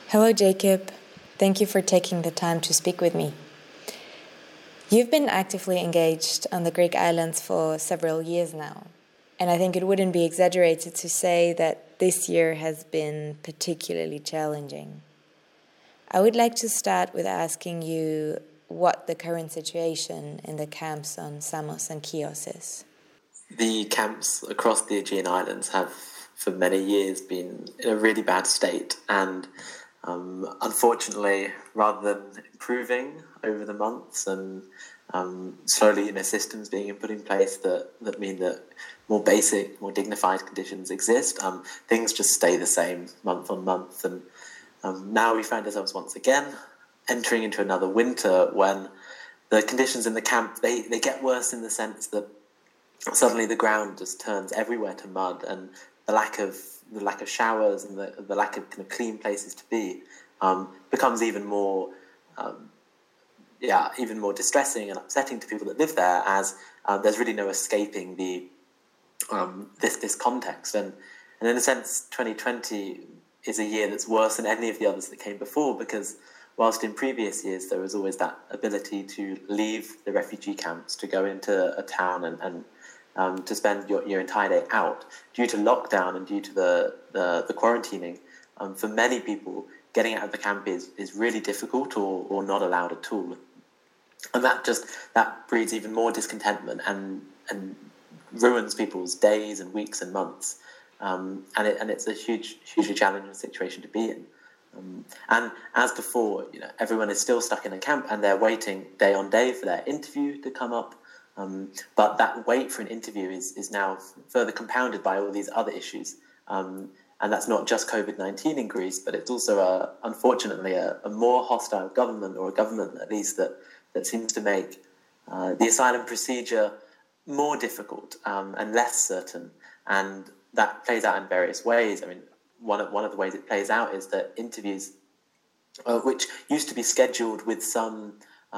Hello, Jacob. Thank you for taking the time to speak with me. You've been actively engaged on the Greek islands for several years now, and I think it wouldn't be exaggerated to say that this year has been particularly challenging. I would like to start with asking you what the current situation in the camps on Samos and Chios is. The camps across the Aegean Islands have, for many years, been in a really bad state, and unfortunately, rather than improving over the months and slowly, systems being put in place that mean that more basic, more dignified conditions exist, things just stay the same month on month. And now we find ourselves once again entering into another winter when the conditions in the camp, they get worse in the sense that suddenly the ground just turns everywhere to mud, and the lack of showers and the lack of kind of clean places to be becomes even more distressing and upsetting to people that live there, as there's really no escaping this context. And in a sense, 2020 is a year that's worse than any of the others that came before, because whilst in previous years there was always that ability to leave the refugee camps, to go into a town and to spend your entire day out, due to lockdown and due to the quarantining, for many people, getting out of the camp is really difficult or not allowed at all. And that breeds even more discontentment and ruins people's days and weeks and months. And it's a hugely challenging situation to be in. And as before, everyone is still stuck in a camp and they're waiting day on day for their interview to come up. But that wait for an interview is now further compounded by all these other issues. And that's not just COVID-19 in Greece, but it's also, unfortunately, a more hostile government, or a government at least that seems to make the asylum procedure more difficult and less certain. And that plays out in various ways. I mean, one of the ways it plays out is that interviews, which used to be scheduled with some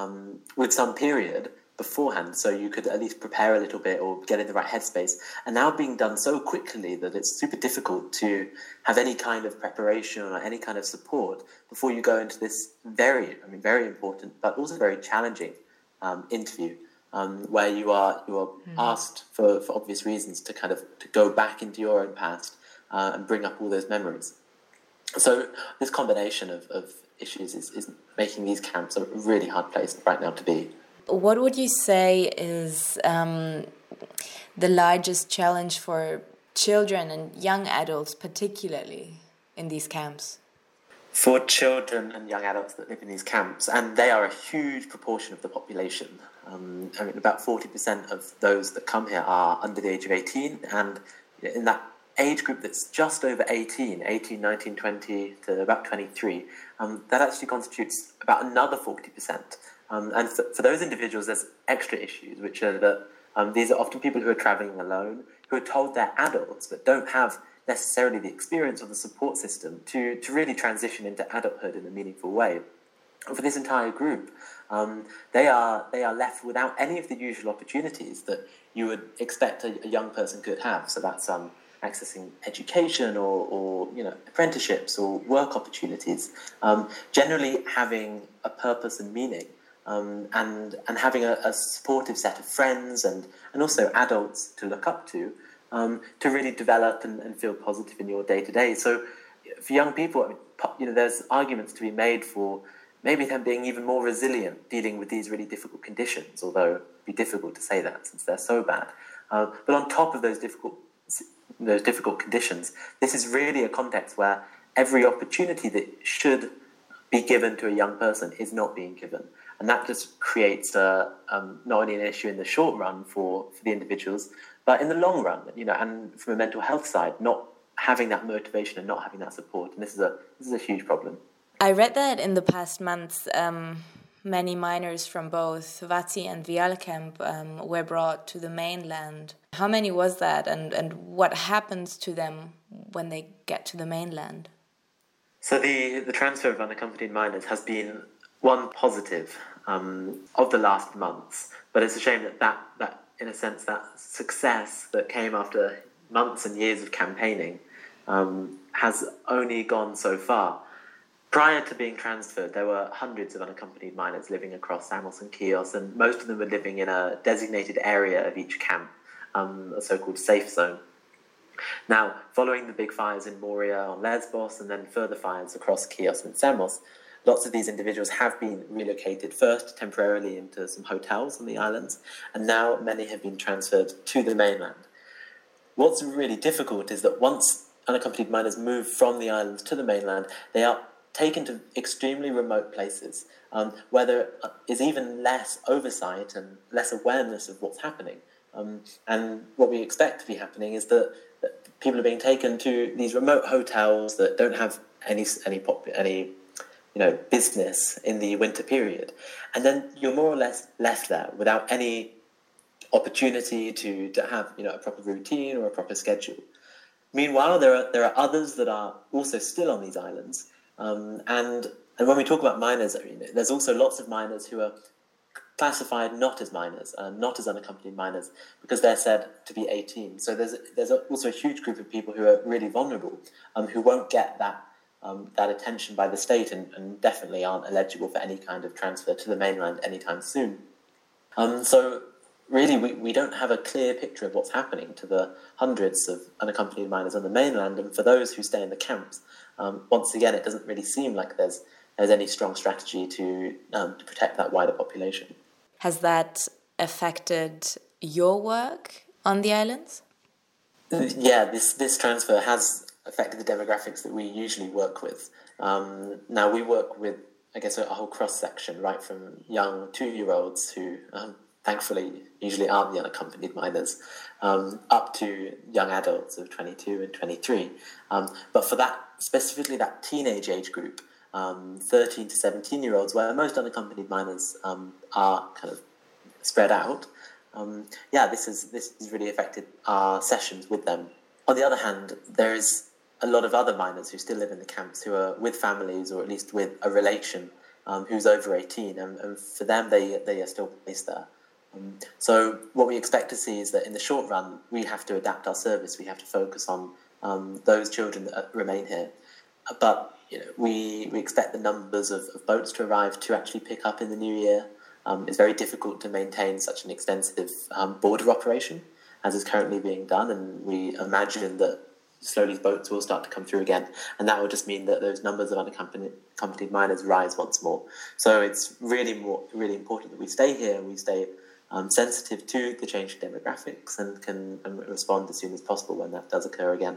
period beforehand, so you could at least prepare a little bit or get in the right headspace, and now being done so quickly that it's super difficult to have any kind of preparation or any kind of support before you go into this very important but also very challenging interview, where you are asked for obvious reasons to go back into your own past and bring up all those memories. So this combination of issues is making these camps a really hard place right now to be. What would you say is the largest challenge for children and young adults, particularly in these camps? For children and young adults that live in these camps, and they are a huge proportion of the population, about 40% of those that come here are under the age of 18, and in that age group that's just over 18, 19, 20 to about 23, that actually constitutes about another 40%. And for those individuals, there's extra issues, which are that these are often people who are travelling alone, who are told they're adults, but don't have necessarily the experience or the support system to really transition into adulthood in a meaningful way. And for this entire group, they are left without any of the usual opportunities that you would expect a young person could have. So that's accessing education or apprenticeships or work opportunities, generally having a purpose and meaning. And having a supportive set of friends and also adults to look up to really develop and feel positive in your day-to-day. So for young people, there's arguments to be made for maybe them being even more resilient dealing with these really difficult conditions, although it'd be difficult to say that since they're so bad. But on top of those difficult conditions, this is really a context where every opportunity that should be given to a young person is not being given. And that just creates not only an issue in the short run for the individuals, but in the long run, and from a mental health side, not having that motivation and not having that support. And this is a huge problem. I read that in the past months, many minors from both Vatsi and Vial camp were brought to the mainland. How many was that, and what happens to them when they get to the mainland? So the transfer of unaccompanied minors has been one positive of the last months, but it's a shame that in a sense that success that came after months and years of campaigning has only gone so far. Prior to being transferred, there were hundreds of unaccompanied minors living across Samos and Chios, and most of them were living in a designated area of each camp, a so-called safe zone. Now, following the big fires in Moria on Lesbos and then further fires across Chios and Samos, lots of these individuals have been relocated first temporarily into some hotels on the islands, and now many have been transferred to the mainland. What's really difficult is that once unaccompanied minors move from the islands to the mainland, they are taken to extremely remote places where there is even less oversight and less awareness of what's happening. And what we expect to be happening is that people are being taken to these remote hotels that don't have any business in the winter period, and then you're more or less left there without any opportunity to have a proper routine or a proper schedule. Meanwhile, there are others that are also still on these islands, and when we talk about minors, there's also lots of minors who are classified not as minors, not as unaccompanied minors, because they're said to be 18. So there's also a huge group of people who are really vulnerable, who won't get that attention by the state and definitely aren't eligible for any kind of transfer to the mainland anytime soon. So really, we don't have a clear picture of what's happening to the hundreds of unaccompanied minors on the mainland, and for those who stay in the camps, once again, it doesn't really seem like there's any strong strategy to protect that wider population. Has that affected your work on the islands? Yeah, this transfer has affected the demographics that we usually work with. Now, we work with, I guess, a whole cross-section, right from young 2-year-olds who, thankfully, usually aren't the unaccompanied minors, up to young adults of 22 and 23. But for that, specifically that teenage age group, 13 to 17-year-olds, where most unaccompanied minors are kind of spread out, this has really affected our sessions with them. On the other hand, there is a lot of other minors who still live in the camps who are with families or at least with a relation who's over 18, and for them they are still placed there. So what we expect to see is that in the short run we have to adapt our service, we have to focus on those children that remain here. But we expect the numbers of boats to arrive to actually pick up in the new year. It's very difficult to maintain such an extensive border operation as is currently being done, and we imagine that slowly boats will start to come through again, and that will just mean that those numbers of unaccompanied minors rise once more. So it's really important that we stay here and we stay sensitive to the changing demographics and can respond as soon as possible when that does occur again.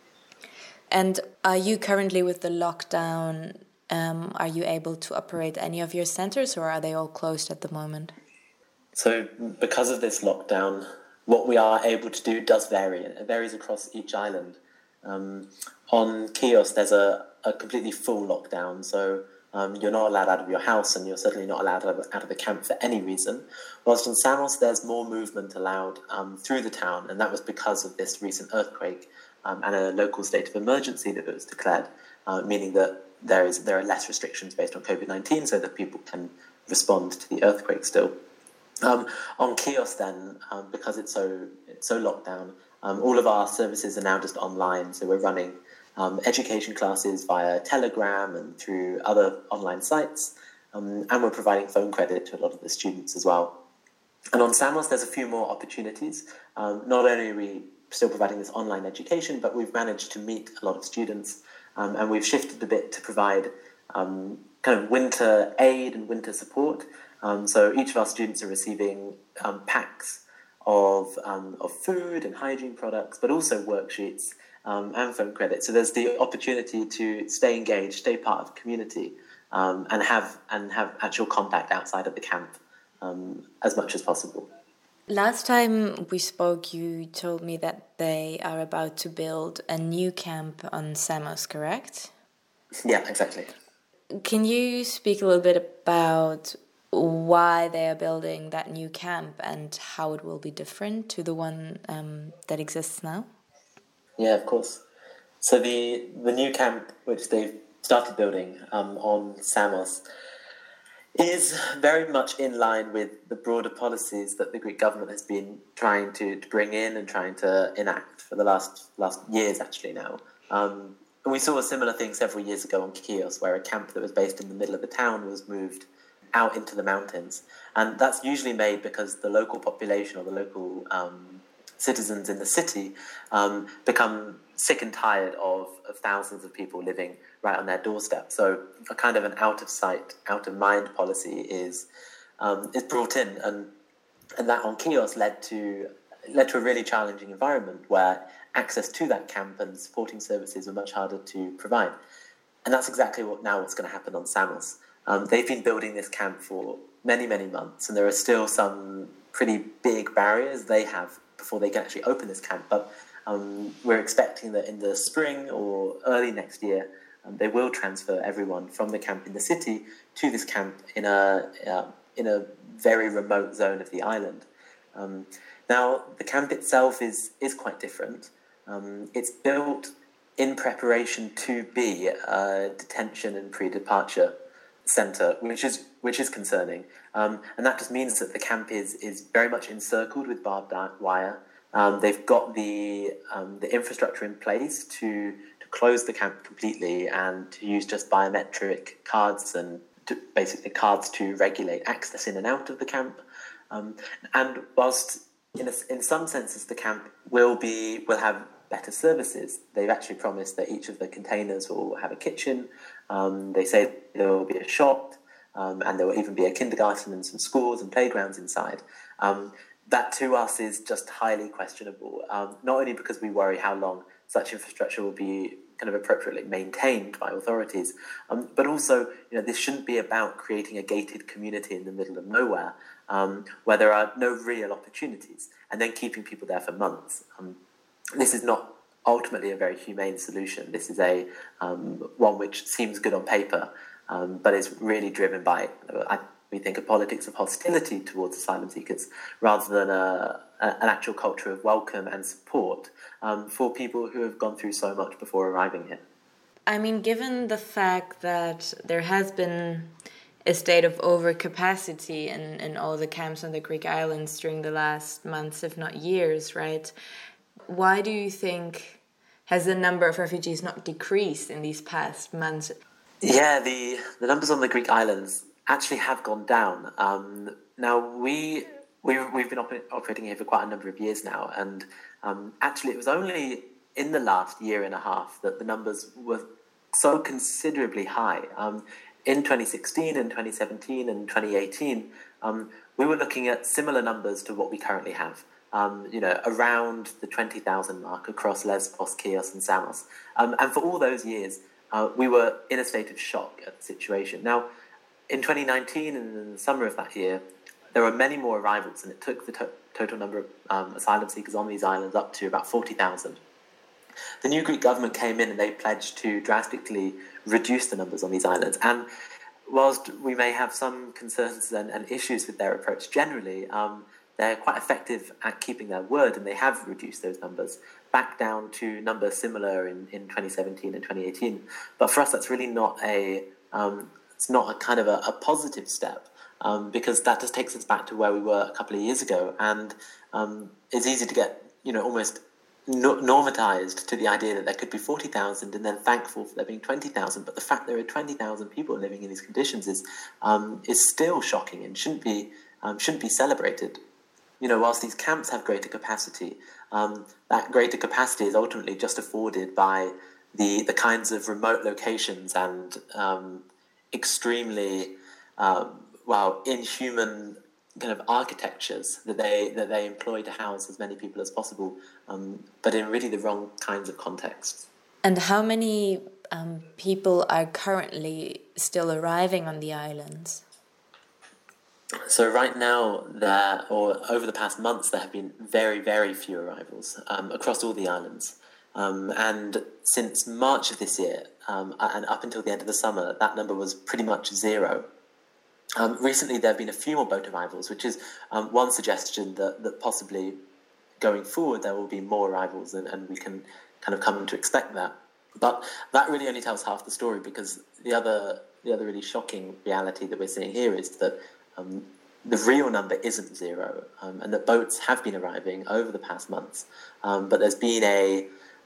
And are you currently, with the lockdown, are you able to operate any of your centers, or are they all closed at the moment? So because of this lockdown, what we are able to do does vary. It varies across each island. On Chios, there's a completely full lockdown, so you're not allowed out of your house, and you're certainly not allowed out of the camp for any reason. Whilst on Samos, there's more movement allowed through the town, and that was because of this recent earthquake and a local state of emergency that was declared, meaning that there are less restrictions based on COVID-19 so that people can respond to the earthquake still. On Chios then, because it's so locked down, all of our services are now just online, so we're running education classes via Telegram and through other online sites, and we're providing phone credit to a lot of the students as well. And on Samos, there's a few more opportunities. Not only are we still providing this online education, but we've managed to meet a lot of students, and we've shifted a bit to provide kind of winter aid and winter support. So each of our students are receiving packs of food and hygiene products, but also worksheets and phone credit. So there's the opportunity to stay engaged, stay part of the community, and have actual contact outside of the camp as much as possible. Last time we spoke, you told me that they are about to build a new camp on Samos, correct? Yeah, exactly. Can you speak a little bit about why they are building that new camp and how it will be different to the one that exists now? Yeah, of course. So the new camp, which they've started building on Samos, is very much in line with the broader policies that the Greek government has been trying to bring in and trying to enact for the last years, actually, now. And we saw a similar thing several years ago on Chios, where a camp that was based in the middle of the town was moved out into the mountains. And that's usually made because the local population or the local citizens in the city become sick and tired of thousands of people living right on their doorstep. So a kind of an out-of-sight, out-of-mind policy is brought in. And that on Chios led to a really challenging environment where access to that camp and supporting services were much harder to provide. And that's exactly what's going to happen on Samos. They've been building this camp for many, many months, and there are still some pretty big barriers they have before they can actually open this camp. But we're expecting that in the spring or early next year, they will transfer everyone from the camp in the city to this camp in a very remote zone of the island. Now, the camp itself is quite different. It's built in preparation to be a detention and pre-departure centre, which is concerning. And that just means that the camp is very much encircled with barbed wire. They've got the infrastructure in place to close the camp completely and to use just biometric cards and basically cards to regulate access in and out of the camp. And whilst in some senses the camp will have better services, they've actually promised that each of the containers will have a kitchen. They say there will be a shop, and there will even be a kindergarten and some schools and playgrounds inside. That to us is just highly questionable, not only because we worry how long such infrastructure will be kind of appropriately maintained by authorities, but also, this shouldn't be about creating a gated community in the middle of nowhere, where there are no real opportunities, and then keeping people there for months. This is not ultimately a very humane solution. This is a one which seems good on paper, but is really driven by, we think, a politics of hostility towards asylum seekers rather than an actual culture of welcome and support for people who have gone through so much before arriving here. I mean, given the fact that there has been a state of overcapacity in all the camps on the Greek islands during the last months, if not years, right? Why do you think has the number of refugees not decreased in these past months? Yeah, the numbers on the Greek islands actually have gone down. Now, we've been operating here for quite a number of years now, and actually it was only in the last year and a half that the numbers were so considerably high. In 2016 and 2017 and 2018, we were looking at similar numbers to what we currently have. Around the 20,000 mark across Lesbos, Chios and Samos. And for all those years, we were in a state of shock at the situation. Now, in 2019 and in the summer of that year, there were many more arrivals, and it took the total number of asylum seekers on these islands up to about 40,000. The new Greek government came in and they pledged to drastically reduce the numbers on these islands. And whilst we may have some concerns and issues with their approach generally, they're quite effective at keeping their word, and they have reduced those numbers back down to numbers similar in 2017 and 2018. But for us, that's really not it's not a kind of a positive step, because that just takes us back to where we were a couple of years ago, and it's easy to get almost normatized to the idea that there could be 40,000 and then thankful for there being 20,000. But the fact there are 20,000 people living in these conditions is still shocking and shouldn't be celebrated. Whilst these camps have greater capacity, that greater capacity is ultimately just afforded by the kinds of remote locations and extremely inhuman kind of architectures that they employ to house as many people as possible, but in really the wrong kinds of contexts. And how many people are currently still arriving on the islands? So right now, over the past months, there have been very, very few arrivals across all the islands. And since March of this year, and up until the end of the summer, that number was pretty much zero. Recently, there have been a few more boat arrivals, which is one suggestion that possibly going forward there will be more arrivals, and we can kind of come to expect that. But that really only tells half the story, because the other really shocking reality that we're seeing here is that the real number isn't zero, and that boats have been arriving over the past months, but there's been a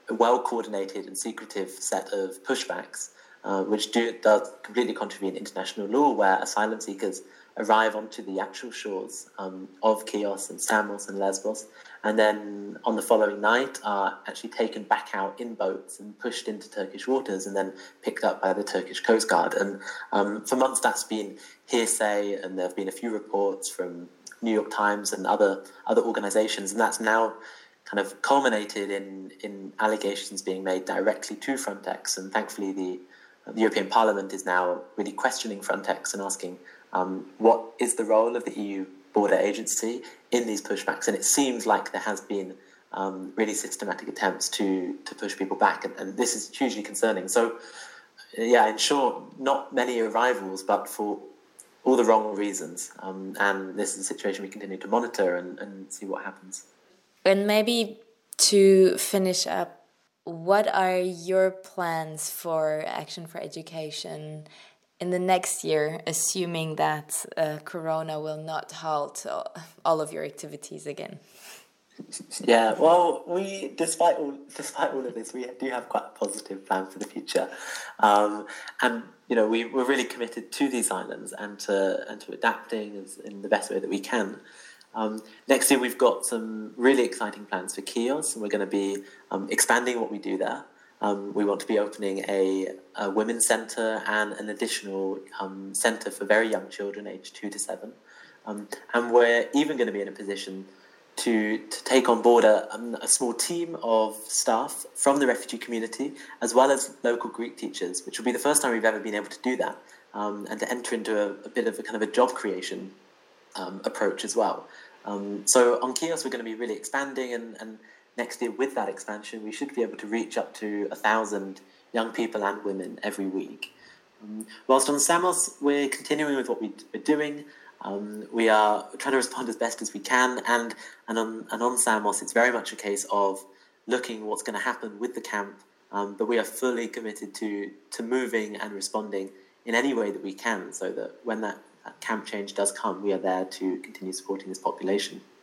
well-coordinated and secretive set of pushbacks, which does completely contravene international law, where asylum seekers arrive onto the actual shores of Chios and Samos and Lesbos, and then on the following night are actually taken back out in boats and pushed into Turkish waters and then picked up by the Turkish Coast Guard. And for months that's been hearsay, and there have been a few reports from New York Times and other organizations, and that's now kind of culminated in allegations being made directly to Frontex. And thankfully the European Parliament is now really questioning Frontex and asking what is the role of the EU border agency in these pushbacks. And it seems like there has been really systematic attempts to push people back, and this is hugely concerning. So yeah, in short, not many arrivals, but for all the wrong reasons, and this is a situation we continue to monitor and see what happens. And maybe to finish up, what are your plans for Action for Education in the next year, assuming that Corona will not halt all of your activities again? Yeah, well, despite all of this, we do have quite a positive plan for the future, and we're really committed to these islands and to adapting in the best way that we can. Next year, we've got some really exciting plans for Chios, and we're going to be expanding what we do there. We want to be opening a women's centre and an additional centre for very young children, aged 2 to 7. And we're even going to be in a position to take on board a small team of staff from the refugee community, as well as local Greek teachers, which will be the first time we've ever been able to do that, and to enter into a bit of a kind of a job creation approach as well. So on Chios, we're going to be really expanding, and next year, with that expansion, we should be able to reach up to 1,000 young people and women every week. Whilst on Samos, we're continuing with what we're doing. We are trying to respond as best as we can, and on Samos, it's very much a case of looking what's going to happen with the camp, but we are fully committed to moving and responding in any way that we can, so that when that camp change does come, we are there to continue supporting this population.